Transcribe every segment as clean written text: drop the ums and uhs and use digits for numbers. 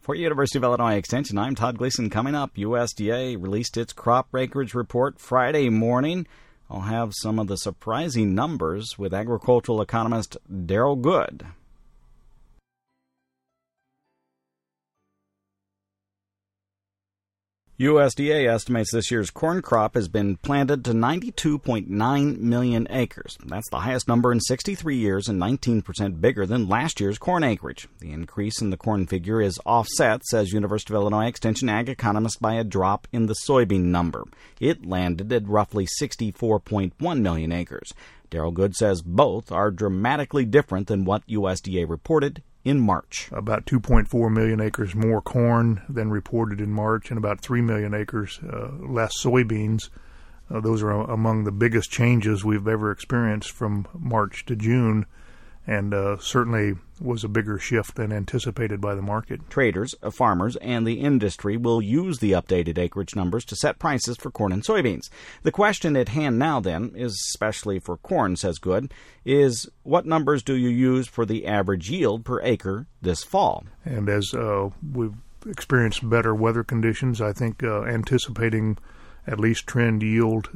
For University of Illinois Extension, I'm Todd Gleason. Coming up, USDA released its crop acreage report Friday morning. I'll have some of the surprising numbers with agricultural economist Darrell Good. USDA estimates this year's corn crop has been planted to 92.9 million acres. That's the highest number in 63 years and 19% bigger than last year's corn acreage. The increase in the corn figure is offset, says University of Illinois Extension ag economist, by a drop in the soybean number. It landed at roughly 64.1 million acres. Darrell Good says both are dramatically different than what USDA reported in March. About 2.4 million acres more corn than reported in March, and about 3 million acres less soybeans. Those are among the biggest changes we've ever experienced from March to June, and certainly was a bigger shift than anticipated by the market. Traders, farmers, and the industry will use the updated acreage numbers to set prices for corn and soybeans. The question at hand now, then, is especially for corn, says Good, is what numbers do you use for the average yield per acre this fall? And as we've experienced better weather conditions, I think anticipating at least trend yield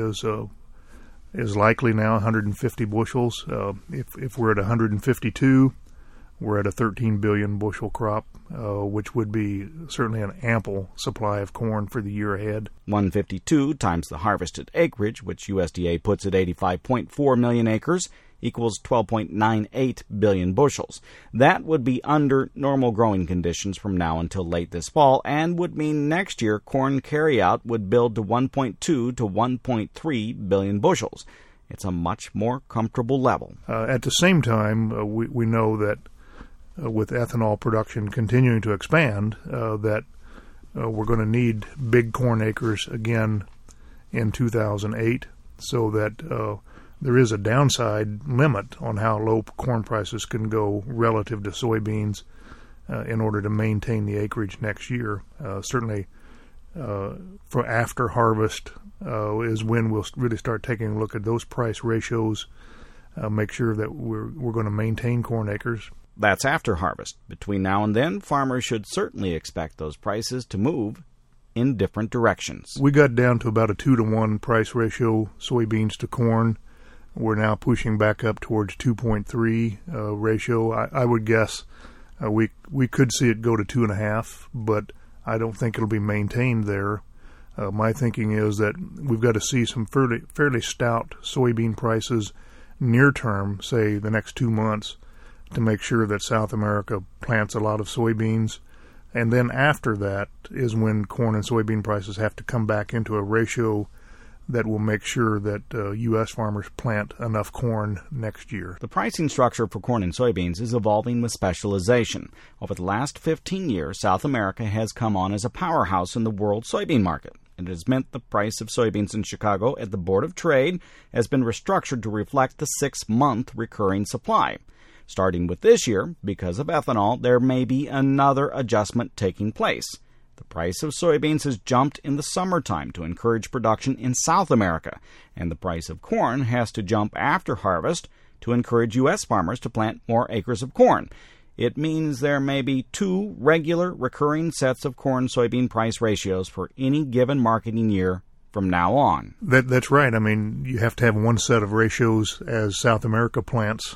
is likely now 150 bushels. If we're at 152, we're at a 13 billion bushel crop, which would be certainly an ample supply of corn for the year ahead. 152 times the harvested acreage, which USDA puts at 85.4 million acres, equals 12.98 billion bushels. That would be under normal growing conditions from now until late this fall, and would mean next year corn carryout would build to 1.2 to 1.3 billion bushels. It's a much more comfortable level. At the same time, we know that with ethanol production continuing to expand, that we're going to need big corn acres again in 2008, so that there is a downside limit on how low corn prices can go relative to soybeans in order to maintain the acreage next year. Certainly, for after harvest is when we'll really start taking a look at those price ratios, make sure that we're going to maintain corn acres. That's after harvest. Between now and then, farmers should certainly expect those prices to move in different directions. We got down to about a 2-to-1 price ratio, soybeans to corn. We're now pushing back up towards 2.3 ratio. I would guess we could see it go to 2.5, but I don't think it'll be maintained there. My thinking is that we've got to see some fairly stout soybean prices near term, say the next 2 months, to make sure that South America plants a lot of soybeans. And then after that is when corn and soybean prices have to come back into a ratio that will make sure that U.S. farmers plant enough corn next year. The pricing structure for corn and soybeans is evolving with specialization. Over the last 15 years, South America has come on as a powerhouse in the world soybean market. It has meant the price of soybeans in Chicago at the Board of Trade has been restructured to reflect the 6-month recurring supply. Starting with this year, because of ethanol, there may be another adjustment taking place. The price of soybeans has jumped in the summertime to encourage production in South America, and the price of corn has to jump after harvest to encourage U.S. farmers to plant more acres of corn. It means there may be 2 regular recurring sets of corn-soybean price ratios for any given marketing year from now on. That's right. I mean, you have to have one set of ratios as South America plants,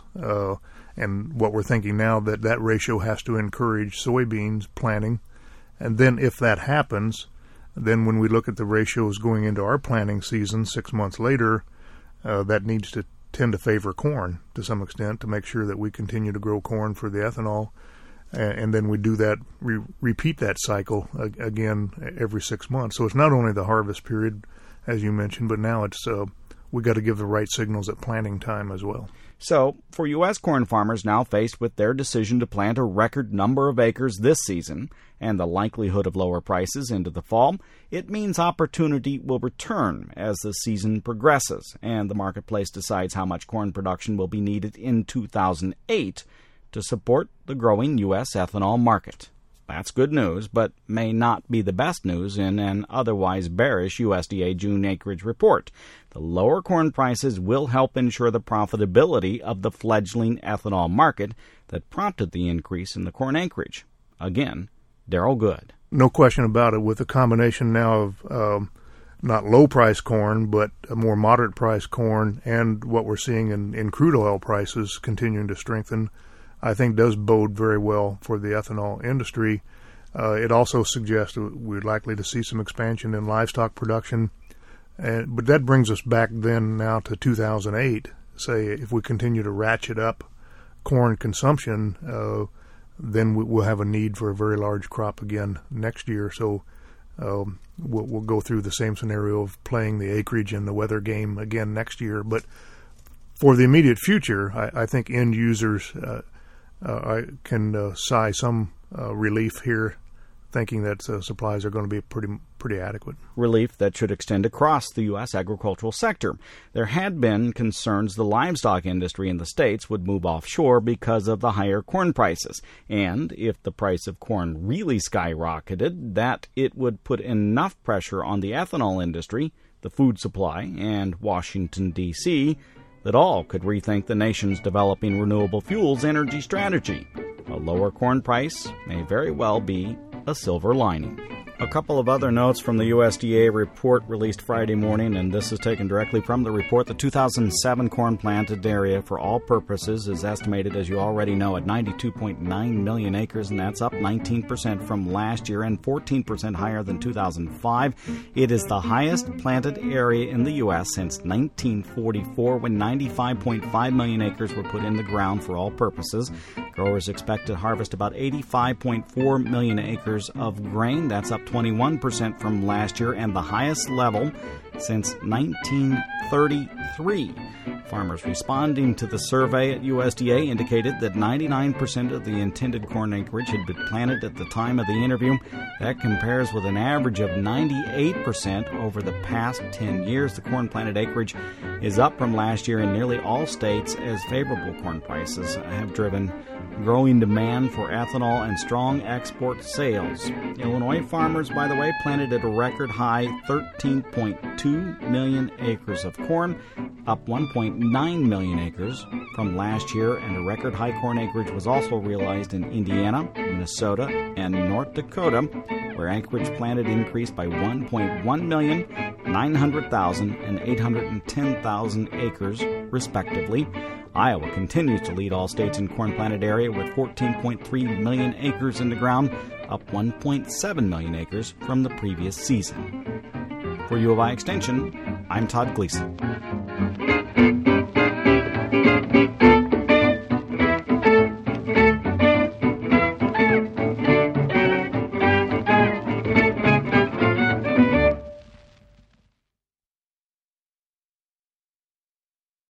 and what we're thinking now that ratio has to encourage soybeans planting. And then if that happens, then when we look at the ratios going into our planting season 6 months later, that needs to tend to favor corn to some extent to make sure that we continue to grow corn for the ethanol. And then we do that, repeat that cycle again every 6 months. So it's not only the harvest period, as you mentioned, but now it's we got to give the right signals at planting time as well. So, for U.S. corn farmers now faced with their decision to plant a record number of acres this season and the likelihood of lower prices into the fall, it means opportunity will return as the season progresses and the marketplace decides how much corn production will be needed in 2008 to support the growing U.S. ethanol market. That's good news, but may not be the best news in an otherwise bearish USDA June acreage report. The lower corn prices will help ensure the profitability of the fledgling ethanol market that prompted the increase in the corn acreage. Again, Daryl Good. No question about it. With the combination now of not low-price corn, but a more moderate-price corn, and what we're seeing in crude oil prices continuing to strengthen, I think does bode very well for the ethanol industry. It also suggests we're likely to see some expansion in livestock production. But that brings us back then now to 2008. Say, if we continue to ratchet up corn consumption, then we'll have a need for a very large crop again next year. So we'll go through the same scenario of playing the acreage and the weather game again next year. But for the immediate future, I think end users can sigh some relief here, thinking that supplies are going to be pretty adequate. Relief that should extend across the U.S. agricultural sector. There had been concerns the livestock industry in the states would move offshore because of the higher corn prices, and if the price of corn really skyrocketed, that it would put enough pressure on the ethanol industry, the food supply, and Washington, D.C., that all could rethink the nation's developing renewable fuels energy strategy. A lower corn price may very well be a silver lining. A couple of other notes from the USDA report released Friday morning, and this is taken directly from the report. The 2007 corn planted area for all purposes is estimated, as you already know, at 92.9 million acres, and that's up 19% from last year and 14% higher than 2005. It is the highest planted area in the U.S. since 1944, when 95.5 million acres were put in the ground for all purposes. Growers expect to harvest about 85.4 million acres of grain. That's up 21% from last year and the highest level since 1933. Farmers responding to the survey at USDA indicated that 99% of the intended corn acreage had been planted at the time of the interview. That compares with an average of 98% over the past 10 years. The corn planted acreage is up from last year in nearly all states as favorable corn prices have driven growing demand for ethanol and strong export sales. Illinois farmers, by the way, planted at a record high 13.2 million acres of corn, up 1.9 million acres from last year, and a record high corn acreage was also realized in Indiana, Minnesota, and North Dakota, where acreage planted increased by 1.1 million, 900,000, and 810,000 acres, respectively. Iowa continues to lead all states in corn planted area with 14.3 million acres in the ground, up 1.7 million acres from the previous season. For U of I Extension, I'm Todd Gleason.